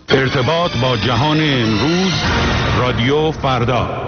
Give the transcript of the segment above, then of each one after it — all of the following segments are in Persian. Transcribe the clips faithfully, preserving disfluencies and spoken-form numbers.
ارتباط با جهان امروز، رادیو فردا.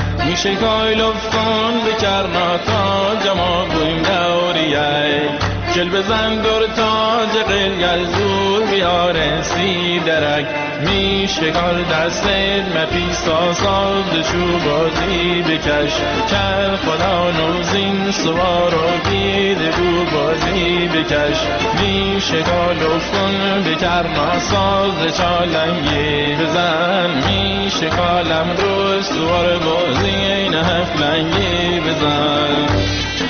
شکای لفظان به کرناتا جمع بویم دوریه گل بزن دور تاج قلگل زور بیاره سی درک میشکال دست مپیسا ساز شو بازی بکش کل خدا نوزین سوار و دیده بو بازی بکش میشکال افکن بکر ناساز چالنگی بزن میشکالم رو سوار بازی این هفلنگی بزن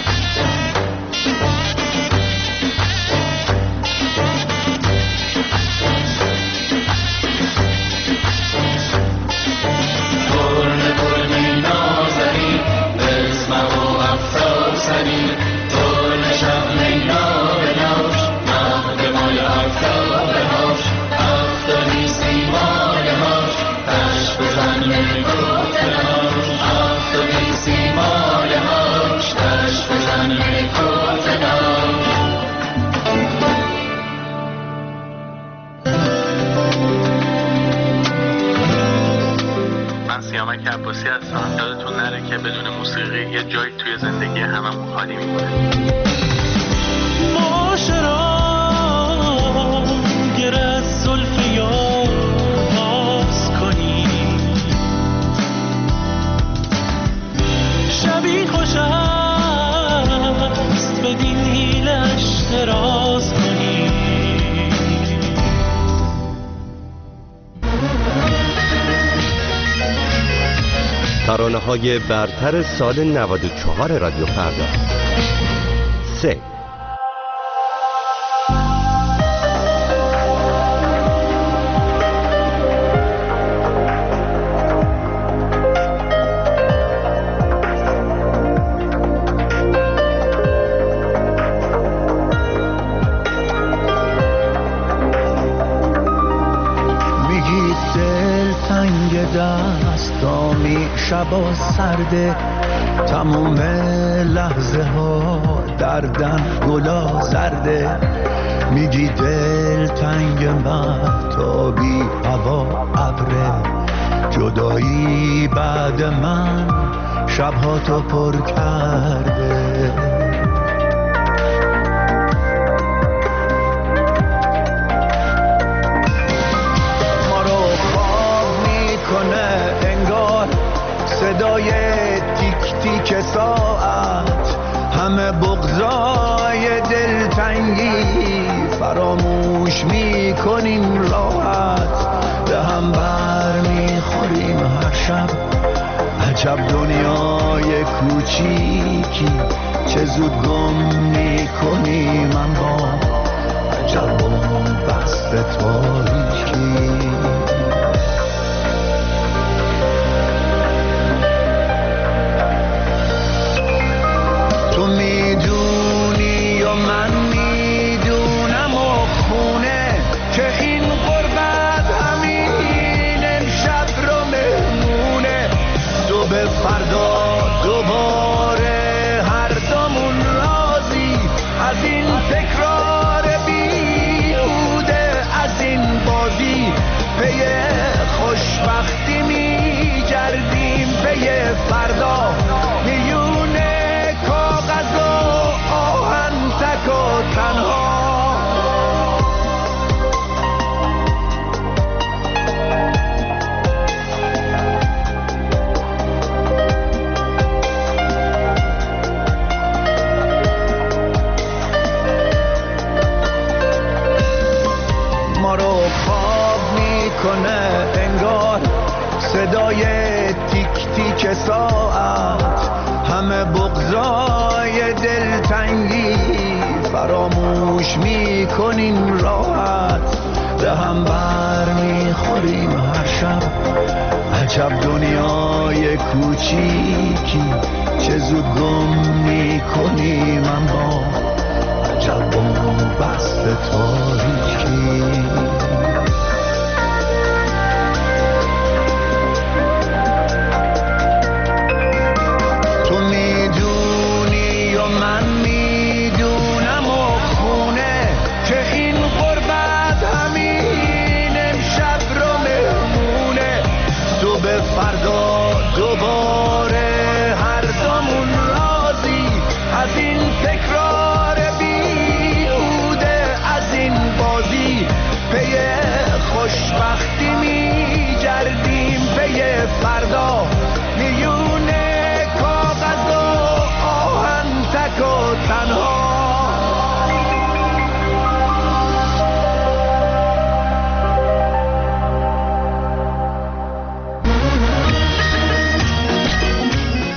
سیامک عباسی هستم. یادتون نره که بدون موسیقی یه جایی توی زندگی هممون خالی میمونه. معاشران گر از زلف یار باز کنی شبی خوش است بدین حیلش دراز کنی ترانه‌های برتر سال نود و چهار رادیو فردا. سه میگی دل تنگ دستامی شبا سرده تموم لحظه ها دردن گلا زرده میگی دل تنگ مهتابی هوا ابره جدایی بعد من شبها تو پر کرده ما رو خواب میکنه انگار صدای تیک تیک ساعت همه بغضای دلتنگی فراموش میکنیم راحت به هم بر میخوریم هر شب عجب دنیای کوچیکی چه زود گم میکنیم اما عجب بست تاریکی تو میدونی و من میدونم و خونه که این غربت همین امشب رو مهمونه صبح فردا دوباره هر دومون راضی از این تکرار بیهوده از این بازی پی خوشبختی میگردیم پی فردا میونه کاغذ و آهن تک و تنها ما رو خواب میکنه انگار صدای تیک تیک ساعت همه بغضای دلتنگی فراموش میکنیم راحت به هم بر میخوریم هر شب عجب دنیای کوچیکی چه زود گم میکنیم اما عجب بست تاریکی تو میدونی و من میدونم و خونه که این غربت همین امشب رو مهمونه صبح فردا دوباره هر دومون راضی از این تکرار بی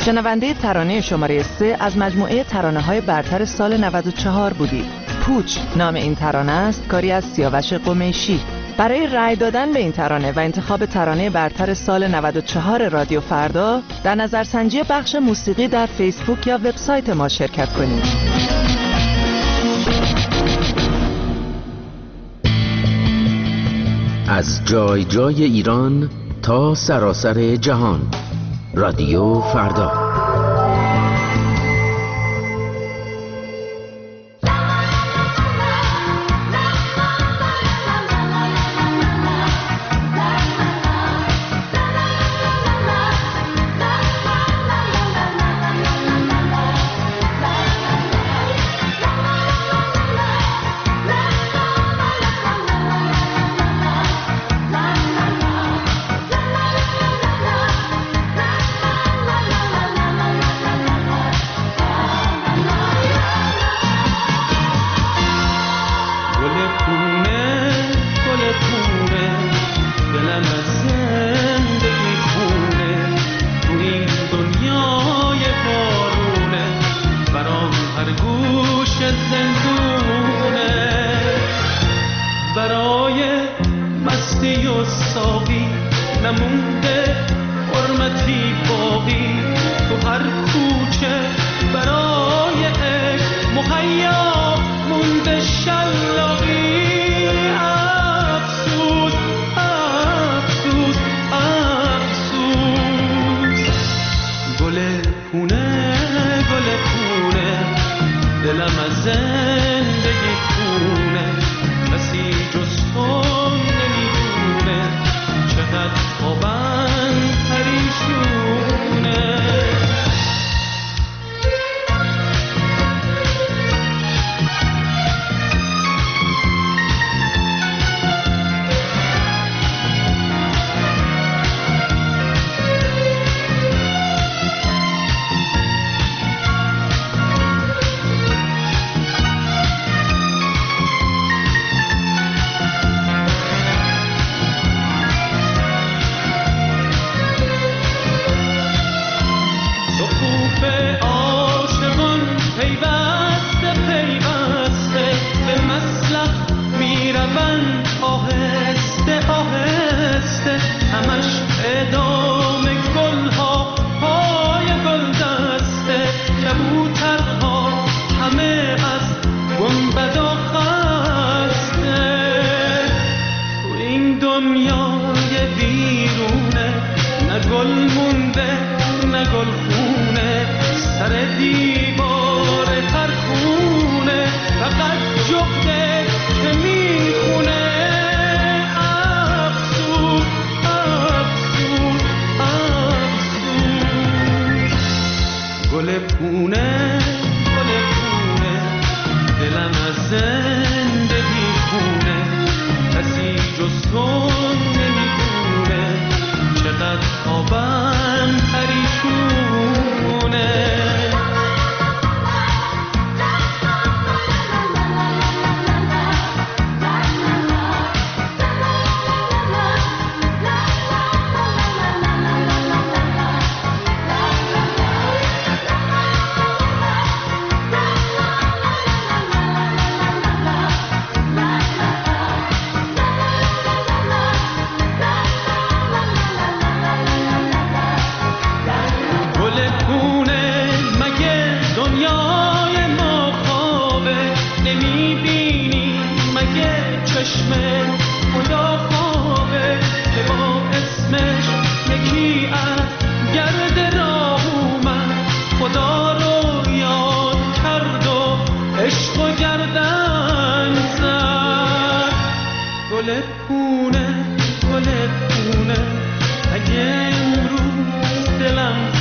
شنونده ترانه شماره سه از مجموعه ترانه‌های برتر سال نود و چهار بودید. پوچ نام این ترانه است، کاری از سیاوش قمیشی. برای رأی دادن به این ترانه و انتخاب ترانه برتر سال نود و چهار رادیو فردا در نظرسنجی بخش موسیقی در فیسبوک یا وبسایت ما شرکت کنید. از جای جای ایران تا سراسر جهان، رادیو فردا.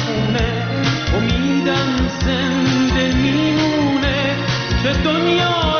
امیدم زنده میمونه که دنیا